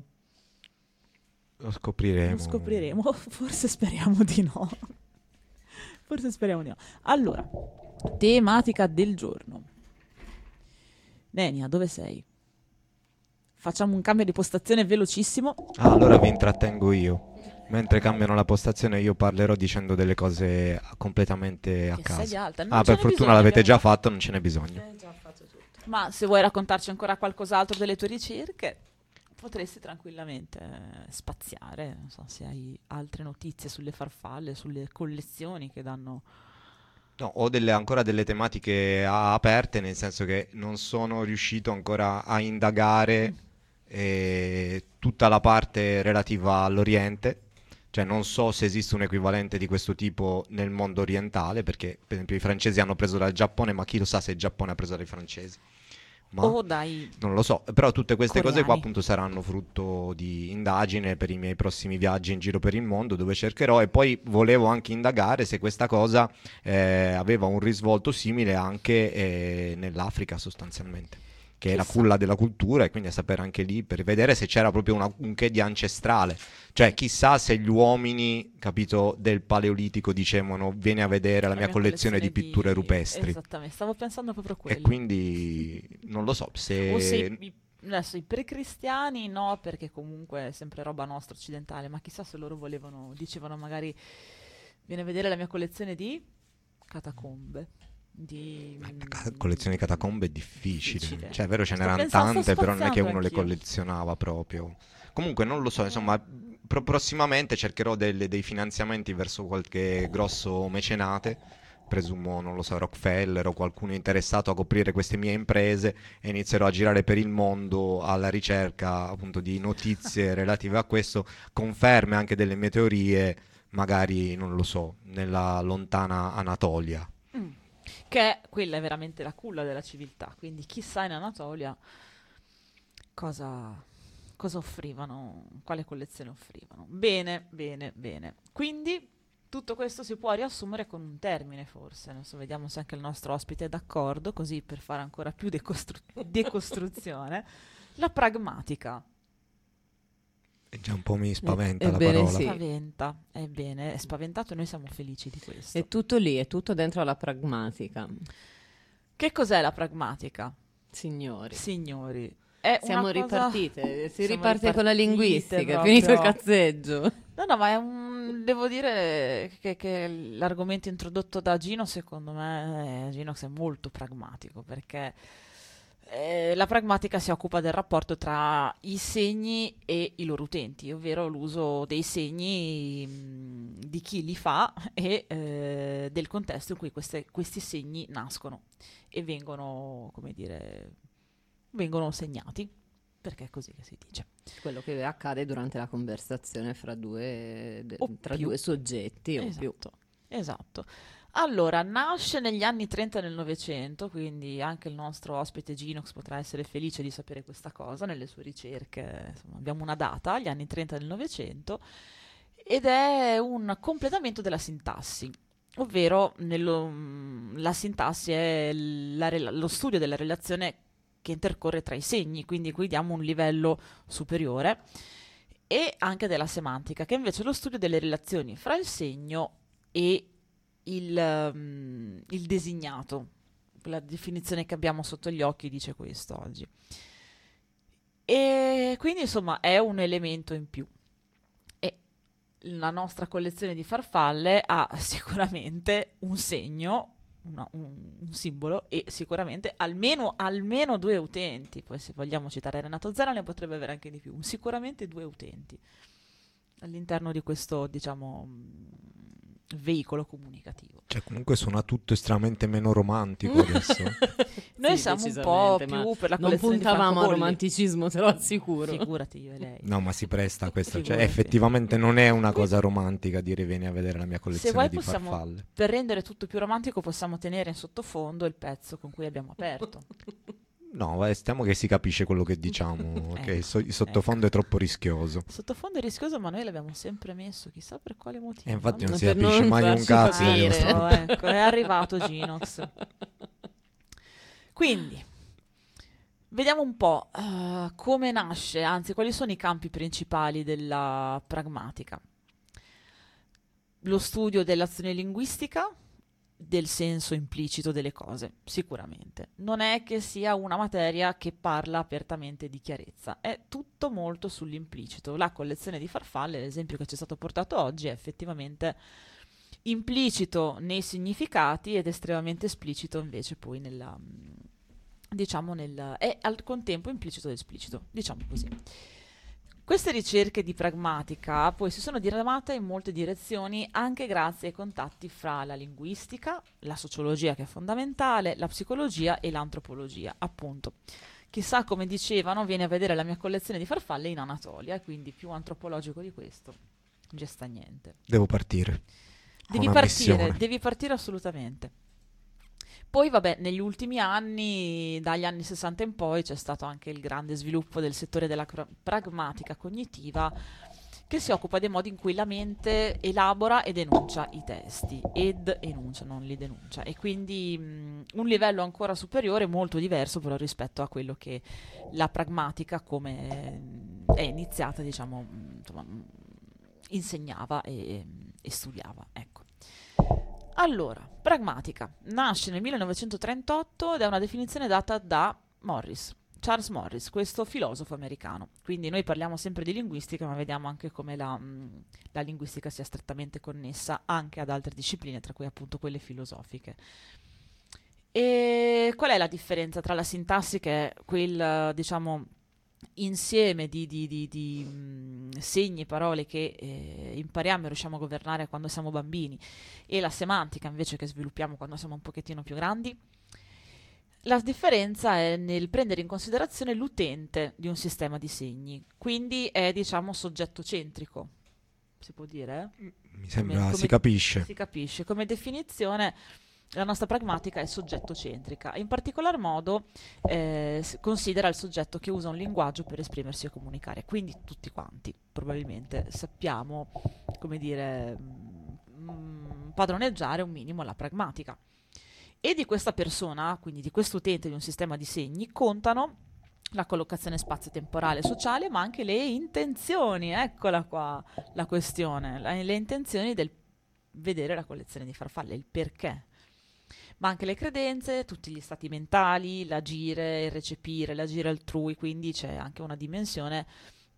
Lo scopriremo. Lo scopriremo, forse speriamo di no. Forse speriamo di no. Allora, tematica del giorno. Nenia, dove sei? Facciamo un cambio di postazione velocissimo. Ah, allora vi intrattengo io. Mentre cambiano la postazione io parlerò dicendo delle cose completamente a Che caso. sei alta, non Ah, ce per n'è fortuna bisogno, l'avete abbiamo- già fatto, non ce n'è bisogno. Già fatto tutto. Ma se vuoi raccontarci ancora qualcos'altro delle tue ricerche, potresti tranquillamente spaziare. Non so se hai altre notizie sulle farfalle, sulle collezioni che danno. No, ho ancora delle tematiche aperte, nel senso che non sono riuscito ancora a indagare tutta la parte relativa all'Oriente. Cioè non so se esiste un equivalente di questo tipo nel mondo orientale, perché per esempio i francesi hanno preso dal Giappone, ma chi lo sa se il Giappone ha preso dai francesi. Ma Oh, dai. non lo so, però tutte queste cose qua Coreani. appunto saranno frutto di indagine per i miei prossimi viaggi in giro per il mondo, dove cercherò, e poi volevo anche indagare se questa cosa aveva un risvolto simile anche nell'Africa sostanzialmente, che è la Chissà. culla della cultura, e quindi a sapere anche lì per vedere se c'era proprio un che di ancestrale. Cioè chissà se gli uomini, capito, del Paleolitico dicevano vieni a vedere la mia collezione di pitture rupestri. Esattamente, stavo pensando proprio a quello. E quindi non lo so se... O se adesso i precristiani no, perché comunque è sempre roba nostra occidentale, ma chissà se loro dicevano magari vieni a vedere la mia collezione di catacombe. Collezione di catacombe è difficile. Cioè è vero, ce Sto n'erano pensando, tante, sto però non è che spaziando uno le anch'io. collezionava proprio. Comunque non lo so, insomma, prossimamente cercherò dei finanziamenti verso qualche grosso mecenate presumo, non lo so, Rockefeller o qualcuno interessato a coprire queste mie imprese, e inizierò a girare per il mondo alla ricerca appunto di notizie relative a questo, conferme anche delle mie teorie, magari, non lo so, nella lontana Anatolia. Che quella è veramente la culla della civiltà, quindi chissà in Anatolia cosa offrivano, quale collezione offrivano. Bene. Quindi tutto questo si può riassumere con un termine, forse. Adesso vediamo se anche il nostro ospite è d'accordo, così per fare ancora più decostruzione. La pragmatica. E già un po' mi spaventa la Ebbene, parola. sì. Spaventa, ebbene, è spaventato e noi siamo felici di questo. È tutto lì, è tutto dentro la pragmatica. Che cos'è la pragmatica? Signori. È Siamo una cosa- ripartite, si Siamo riparte con la ripartite linguistica, è proprio. finito il cazzeggio. No, ma devo dire che l'argomento introdotto da Gino, secondo me, Ginox è molto pragmatico, perché la pragmatica si occupa del rapporto tra i segni e i loro utenti, ovvero l'uso dei segni di chi li fa e del contesto in cui questi segni nascono e vengono, come dire, vengono segnati, perché è così che si dice. Quello che accade durante la conversazione fra tra più. due soggetti o più. Esatto. Allora, nasce negli anni 30 del Novecento, quindi anche il nostro ospite Ginox potrà essere felice di sapere questa cosa nelle sue ricerche. Insomma, abbiamo una data, gli anni 30 del Novecento, ed è un completamento della sintassi, ovvero la sintassi è lo studio della relazione che intercorre tra i segni, quindi qui diamo un livello superiore, e anche della semantica, che invece è lo studio delle relazioni fra il segno e il designato. La definizione che abbiamo sotto gli occhi dice questo oggi. E quindi insomma è un elemento in più. E la nostra collezione di farfalle ha sicuramente un segno, un simbolo, e sicuramente almeno 2 utenti. Poi se vogliamo citare Renato Zero ne potrebbe avere anche di più. Sicuramente 2 utenti all'interno di questo, diciamo, veicolo comunicativo. Cioè, comunque suona tutto estremamente meno romantico adesso. Noi Sì, siamo un po' decisamente, ma più per la non collezione di puntavamo al francobolli. romanticismo, te lo assicuro. Figurati io e lei. No, ma si presta a questo. Cioè, Figurati. effettivamente non è una cosa romantica dire vieni a vedere la mia Se collezione vuoi di possiamo, farfalle. per rendere tutto più romantico, possiamo tenere in sottofondo il pezzo con cui abbiamo aperto. No, stiamo che si capisce quello che diciamo, che il sottofondo è troppo rischioso. Il sottofondo è rischioso, ma noi l'abbiamo sempre messo, chissà per quale motivo. E infatti no? non si Per capisce non mai un farci cazzo. di capire. questo. Oh, ecco, è arrivato Ginox. Quindi, vediamo un po' come nasce, anzi, quali sono i campi principali della pragmatica. Lo studio dell'azione linguistica, del senso implicito delle cose, sicuramente. Non è che sia una materia che parla apertamente di chiarezza, è tutto molto sull'implicito. La collezione di farfalle, l'esempio che ci è stato portato oggi, è effettivamente implicito nei significati ed estremamente esplicito invece poi è al contempo implicito ed esplicito, diciamo così. Queste ricerche di pragmatica poi si sono diramate in molte direzioni anche grazie ai contatti fra la linguistica, la sociologia che è fondamentale, la psicologia e l'antropologia, appunto. Chissà, come dicevano, vieni a vedere la mia collezione di farfalle in Anatolia, quindi più antropologico di questo non c'è sta niente. Devo partire. Ho una missione. Devi partire assolutamente. Poi, vabbè, negli ultimi anni, dagli anni 60 in poi, c'è stato anche il grande sviluppo del settore della pragmatica cognitiva, che si occupa dei modi in cui la mente elabora e denuncia i testi. Ed enuncia, non li denuncia. E quindi un livello ancora superiore, molto diverso però rispetto a quello che la pragmatica, come è iniziata, diciamo, insomma, insegnava e studiava, ecco. Allora, pragmatica nasce nel 1938 ed è una definizione data da Charles Morris, questo filosofo americano. Quindi noi parliamo sempre di linguistica, ma vediamo anche come la linguistica sia strettamente connessa anche ad altre discipline, tra cui appunto quelle filosofiche. E qual è la differenza tra la sintassi, che è quel, diciamo, insieme di segni, parole che impariamo e riusciamo a governare quando siamo bambini, e la semantica invece che sviluppiamo quando siamo un pochettino più grandi, la differenza è nel prendere in considerazione l'utente di un sistema di segni, quindi è, diciamo, soggettocentrico, si può dire? Mi sembra, si capisce. Si capisce. Come definizione, la nostra pragmatica è soggettocentrica. In particolar modo considera il soggetto che usa un linguaggio per esprimersi e comunicare. Quindi tutti quanti probabilmente sappiamo, come dire, padroneggiare un minimo la pragmatica. E di questa persona, quindi di questo utente di un sistema di segni, contano la collocazione spazio-temporale sociale, ma anche le intenzioni. Eccola qua la questione, le intenzioni del vedere la collezione di farfalle, il perché. Ma anche le credenze, tutti gli stati mentali, l'agire, il recepire, l'agire altrui, quindi c'è anche una dimensione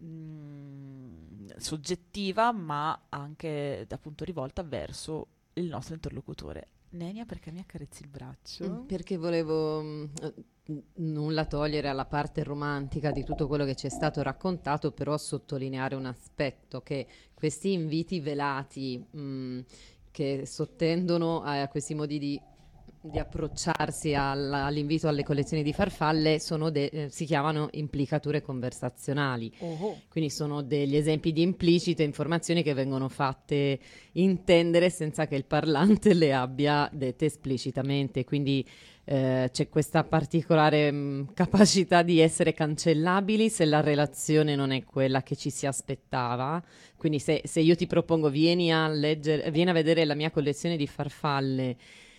soggettiva, ma anche appunto rivolta verso il nostro interlocutore. Nenia, perché mi accarezzi il braccio? Perché volevo nulla togliere alla parte romantica di tutto quello che ci è stato raccontato, però sottolineare un aspetto, che questi inviti velati che sottendono a questi modi di approcciarsi all'invito alle collezioni di farfalle si chiamano implicature conversazionali. Quindi sono degli esempi di implicite informazioni che vengono fatte intendere senza che il parlante le abbia dette esplicitamente. Quindi c'è questa particolare capacità di essere cancellabili se la relazione non è quella che ci si aspettava. Quindi se io ti propongo vieni a vedere la mia collezione di farfalle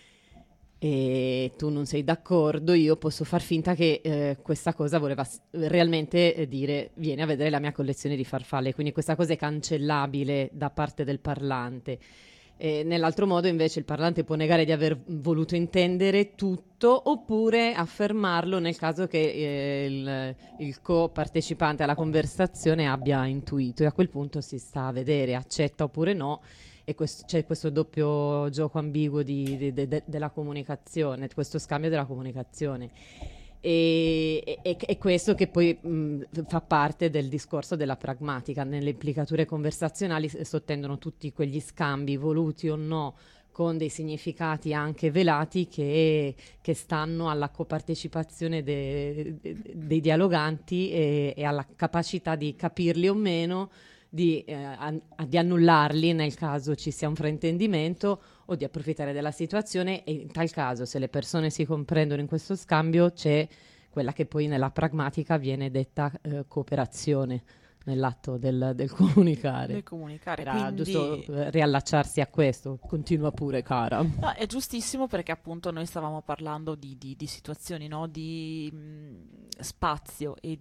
e tu non sei d'accordo, io posso far finta che questa cosa voleva realmente dire vieni a vedere la mia collezione di farfalle, quindi questa cosa è cancellabile da parte del parlante. Nell'altro modo invece il parlante può negare di aver voluto intendere tutto, oppure affermarlo nel caso che il co-partecipante alla conversazione abbia intuito, e a quel punto si sta a vedere, accetta oppure no. E c'è questo doppio gioco ambiguo della comunicazione, questo scambio della comunicazione. E questo che poi fa parte del discorso della pragmatica. Nelle implicature conversazionali sottendono tutti quegli scambi, voluti o no, con dei significati anche velati che stanno alla copartecipazione dei dialoganti e alla capacità di capirli o meno, di annullarli nel caso ci sia un fraintendimento, o di approfittare della situazione. E in tal caso, se le persone si comprendono in questo scambio, c'è quella che poi nella pragmatica viene detta cooperazione nell'atto del comunicare. Del comunicare. Era quindi giusto riallacciarsi a questo. Continua pure, cara. No, è giustissimo, perché appunto noi stavamo parlando di situazioni, no? Di spazio e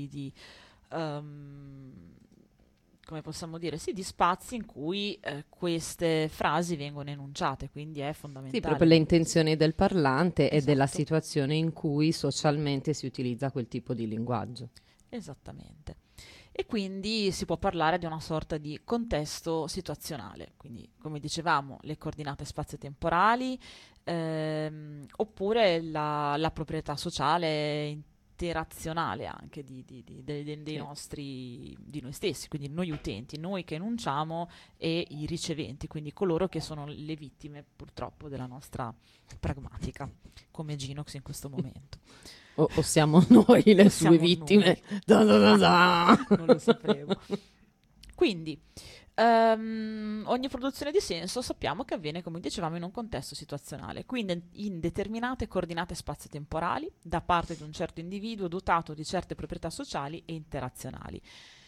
come possiamo dire, sì, di spazi in cui queste frasi vengono enunciate, quindi è fondamentale. Sì, proprio le intenzioni del parlante e della Esatto. situazione in cui socialmente si utilizza quel tipo di linguaggio. Esattamente. E quindi si può parlare di una sorta di contesto situazionale, quindi come dicevamo le coordinate spazio-temporali, oppure la proprietà sociale interazionale anche dei nostri, di noi stessi, quindi noi utenti, noi che enunciamo e i riceventi, quindi coloro che sono le vittime purtroppo della nostra pragmatica, come Ginox in questo momento. O siamo noi le Siamo sue vittime? noi. Non lo sapevo. Quindi ogni produzione di senso sappiamo che avviene, come dicevamo, in un contesto situazionale, quindi in determinate coordinate spazio-temporali da parte di un certo individuo dotato di certe proprietà sociali e interazionali,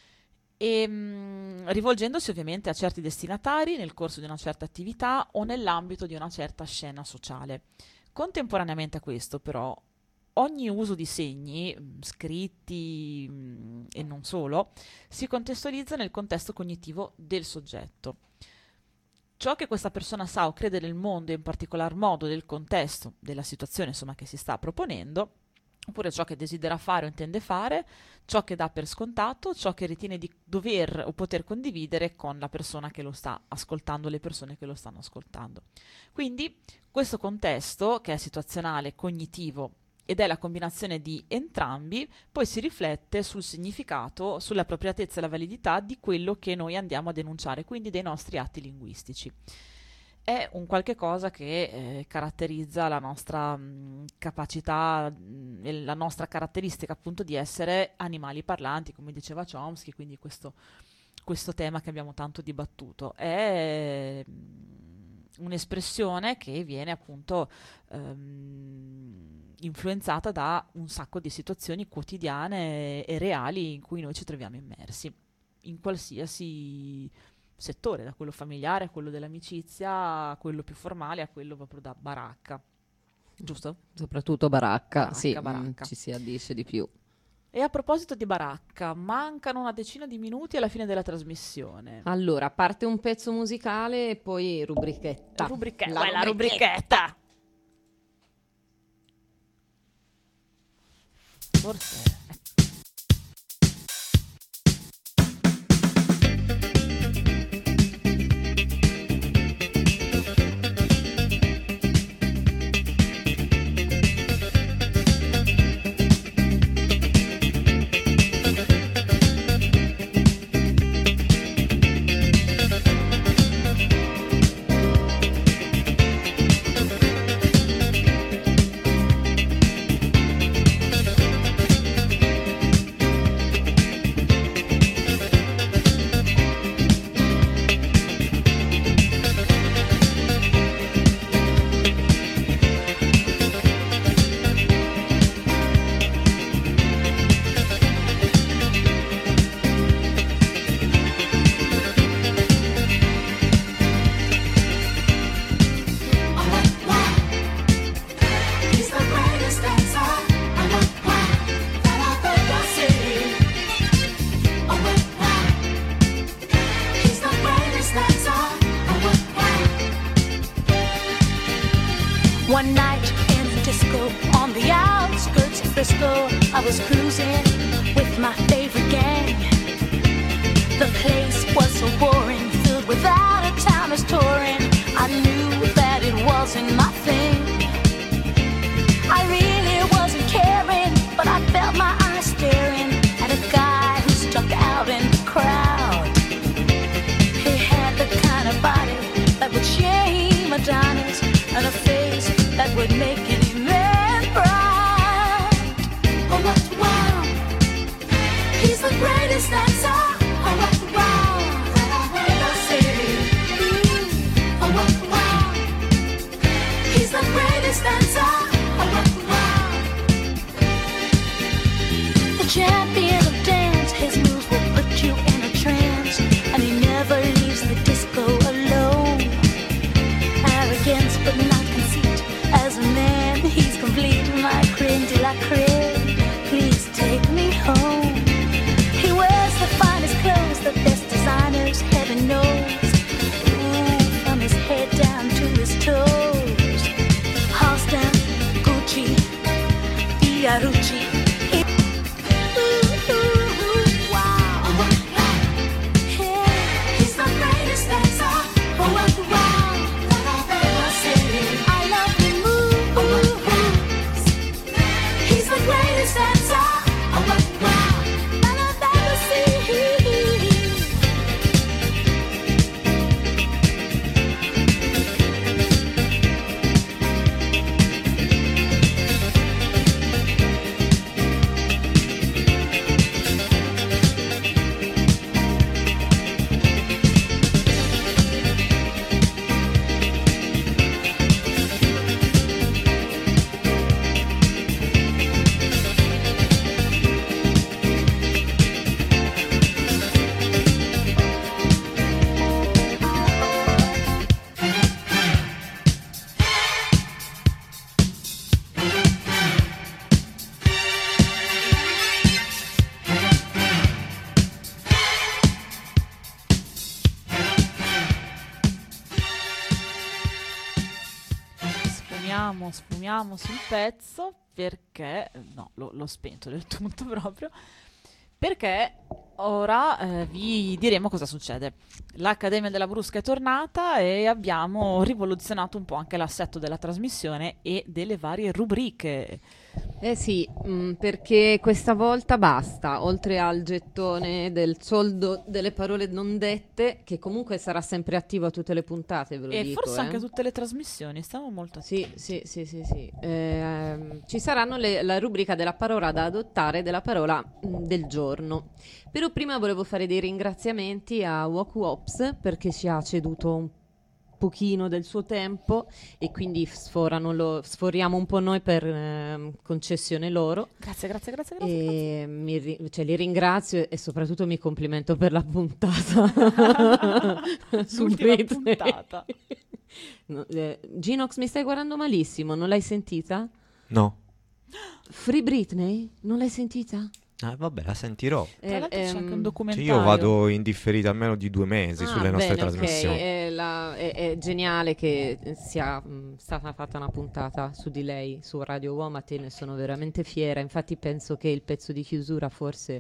e rivolgendosi ovviamente a certi destinatari nel corso di una certa attività o nell'ambito di una certa scena sociale. Contemporaneamente a questo, però, ogni uso di segni, scritti e non solo, si contestualizza nel contesto cognitivo del soggetto. Ciò che questa persona sa o crede del mondo, e in particolar modo del contesto, della situazione insomma che si sta proponendo, oppure ciò che desidera fare o intende fare, ciò che dà per scontato, ciò che ritiene di dover o poter condividere con la persona che lo sta ascoltando, le persone che lo stanno ascoltando. Quindi questo contesto, che è situazionale, cognitivo ed è la combinazione di entrambi, poi si riflette sul significato, sull'appropriatezza e la validità di quello che noi andiamo a denunciare, quindi dei nostri atti linguistici. È un qualche cosa che caratterizza la nostra capacità, e la nostra caratteristica appunto di essere animali parlanti, come diceva Chomsky, quindi questo tema che abbiamo tanto dibattuto. È un'espressione che viene appunto influenzata da un sacco di situazioni quotidiane e reali in cui noi ci troviamo immersi, in qualsiasi settore, da quello familiare a quello dell'amicizia, a quello più formale, a quello proprio da baracca. Giusto? Soprattutto baracca, sì, baracca. ci si addice di più. E a proposito di baracca, mancano una decina di minuti alla fine della trasmissione. Allora, parte un pezzo musicale e poi rubrichetta. La rubrichetta! Forse... One night in a disco on the outskirts of Frisco, I was cruising with my favorite gang. The place was so boring, filled with out-of-towners touring. I knew that it wasn't my thing. I really wasn't caring, but I felt my eyes staring at a guy who stuck out in the crowd. He had the kind of body that would shame Adonis, and a face that would make any man proud. Oh, what wow! He's the greatest dancer. Oh, what wow! That I've ever seen. Oh, what wow! He's the greatest dancer. Oh, what wow! The champion of dance, his moves will put you in a trance, and he never leaves the disco alone. Arrogance, but not conceit. As a man, he's complete, my creme de la creme. Please take me home. He wears the finest clothes, the best designers, heaven knows. Ooh, from his head down to his toes. Halston, Gucci, Fiorucci. He's the greatest dancer. Oh, what wow, that I've ever seen. I love the moves. He's the greatest dancer. Oh, what wow, that I've ever seen. Sfumiamo sul pezzo perché no, l'ho spento del tutto proprio, Perché ora vi diremo cosa succede. L'Accademia della Brusca è tornata e abbiamo rivoluzionato un po' anche l'assetto della trasmissione e delle varie rubriche. Eh sì, perché questa volta basta, oltre al gettone del soldo delle parole non dette, che comunque sarà sempre attivo a tutte le puntate, ve lo E dico. forse anche a tutte le trasmissioni, stiamo molto Sì. Ci saranno la rubrica della parola da adottare, della parola del giorno. Però prima volevo fare dei ringraziamenti a Woku Ops perché ci ha ceduto un pochino del suo tempo e quindi sforiamo un po' noi per concessione loro. Grazie. E li ringrazio e soprattutto mi complimento per la puntata su L'ultima Britney. puntata. Ginox, mi stai guardando malissimo, non l'hai sentita? No. Free Britney? Non l'hai sentita? Vabbè, la sentirò. Tra l'altro c'è anche un Cioè, documentario. io vado in differita almeno di 2 mesi sulle nostre bene, trasmissioni. ok. È geniale che sia stata fatta una puntata su di lei su Radio Womat e ne sono veramente fiera. Infatti penso che il pezzo di chiusura forse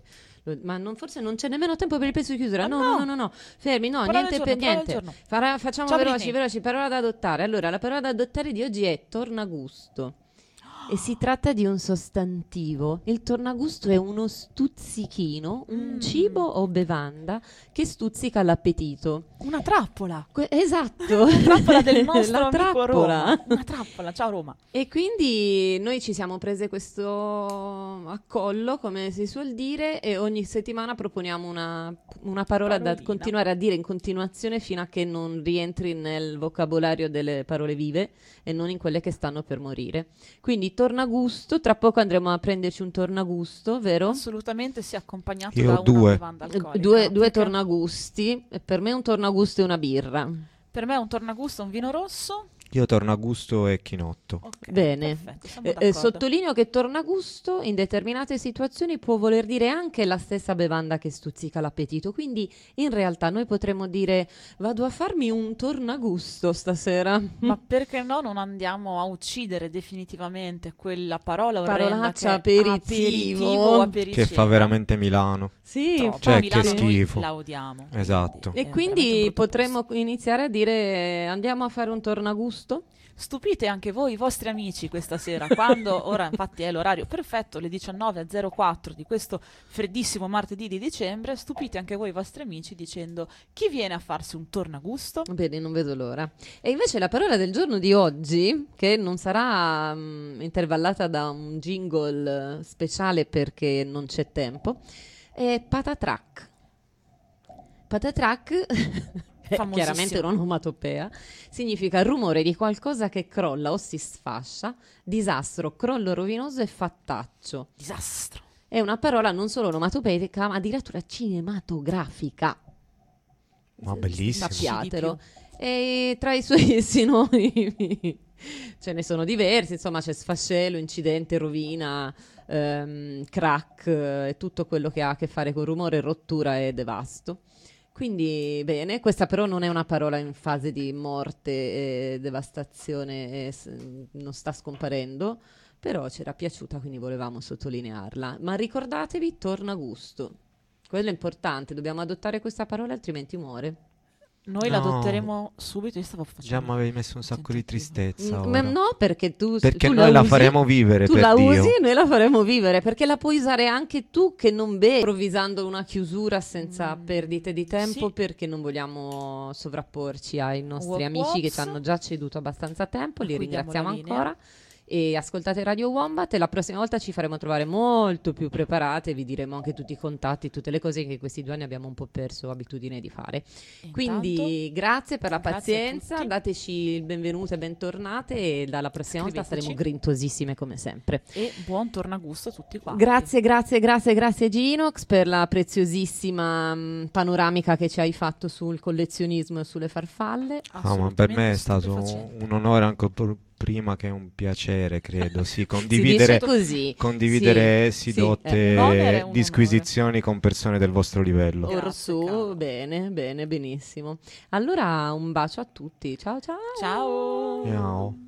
forse non c'è nemmeno tempo per il pezzo di chiusura. No. Fermi, no, Parola niente del per giorno, niente. parola del giorno. Facciamo Ciao, veloci, Britney. parola da adottare. Allora, la parola da adottare di oggi è tornagusto. E si tratta di un sostantivo. Il tornagusto è uno stuzzichino, un cibo o bevanda che stuzzica l'appetito. Una trappola. Esatto. La trappola del nostro La amico trappola. Roma. Una trappola, ciao Roma. E quindi noi ci siamo prese questo accollo, come si suol dire, e ogni settimana proponiamo una parola da Parolina. continuare a dire in continuazione fino a che non rientri nel vocabolario delle parole vive e non in quelle che stanno per morire. Quindi tornagusto, tra poco andremo a prenderci un tornagusto, vero? Assolutamente, sì, accompagnato Io da ho una due. bevanda alcolica. Due Perché tornagusti, e per me un tornagusto è una birra. Per me è un tornagusto, un vino rosso. Io tornagusto e chinotto. Ok, Bene. perfetto, siamo d'accordo. Sottolineo che tornagusto in determinate situazioni può voler dire anche la stessa bevanda che stuzzica l'appetito, quindi in realtà noi potremmo dire vado a farmi un tornagusto stasera. Ma perché no, non andiamo a uccidere definitivamente quella parola orrenda Parolaccia che è aperitivo. o apericena. Che fa veramente Milano. Sì, Troppo. Cioè, Milano che noi schifo. la odiamo. Esatto. E veramente un quindi brutto potremmo iniziare a dire andiamo a fare un tornagusto? Stupite anche voi, i vostri amici questa sera, quando ora infatti è l'orario perfetto, le 19:04 di questo freddissimo martedì di dicembre, stupite anche voi i vostri amici dicendo chi viene a farsi un tornagusto? Bene, non vedo l'ora. E invece la parola del giorno di oggi, che non sarà intervallata da un jingle speciale perché non c'è tempo, è patatrack. Patatrack è chiaramente un'onomatopea, significa rumore di qualcosa che crolla o si sfascia, disastro, crollo rovinoso e fattaccio. Disastro. È una parola non solo onomatopeica, ma addirittura cinematografica. Ma bellissimo. Sappiatelo. E tra i suoi sinonimi ce ne sono diversi, insomma c'è sfascello, incidente, rovina, crack, e tutto quello che ha a che fare con rumore, rottura e devasto. Quindi bene, questa però non è una parola in fase di morte e devastazione, non sta scomparendo, però ci era piaciuta, quindi volevamo sottolinearla. Ma ricordatevi, tornagusto. Quello è importante, dobbiamo adottare questa parola altrimenti muore. Noi No. l'adotteremo subito, io stavo Già facendo... mi avevi messo un sacco di tristezza. Ma ora. no, perché tu Perché tu noi la usi, faremo vivere, tu per la Dio. usi, noi la faremo vivere, perché la puoi usare anche tu che non bevi, improvvisando una chiusura senza perdite di tempo, sì. perché non vogliamo sovrapporci ai nostri Wop amici che wops. ci hanno già ceduto abbastanza tempo, li A cui diamo ringraziamo la linea. ancora. E ascoltate Radio Wombat e la prossima volta ci faremo trovare molto più preparate, vi diremo anche tutti i contatti, tutte le cose che questi 2 anni abbiamo un po' perso abitudine di fare. Quindi grazie per la grazie a pazienza, tutti. dateci il benvenuto e bentornate e dalla prossima volta Scriveteci. saremo grintosissime come sempre. E buon tornagusto a tutti quanti. Grazie Ginox per la preziosissima panoramica che ci hai fatto sul collezionismo e sulle farfalle. Ma per me è Assolutamente stato stupefacente. un onore anche prima che un piacere, credo. Sì, Si condividere, dice così. condividere Sì, sidotte un onere è un disquisizioni con persone del vostro livello. Grazie, Orsù, caro. bene, benissimo. Allora un bacio a tutti. Ciao ciao. Ciao. Ciao.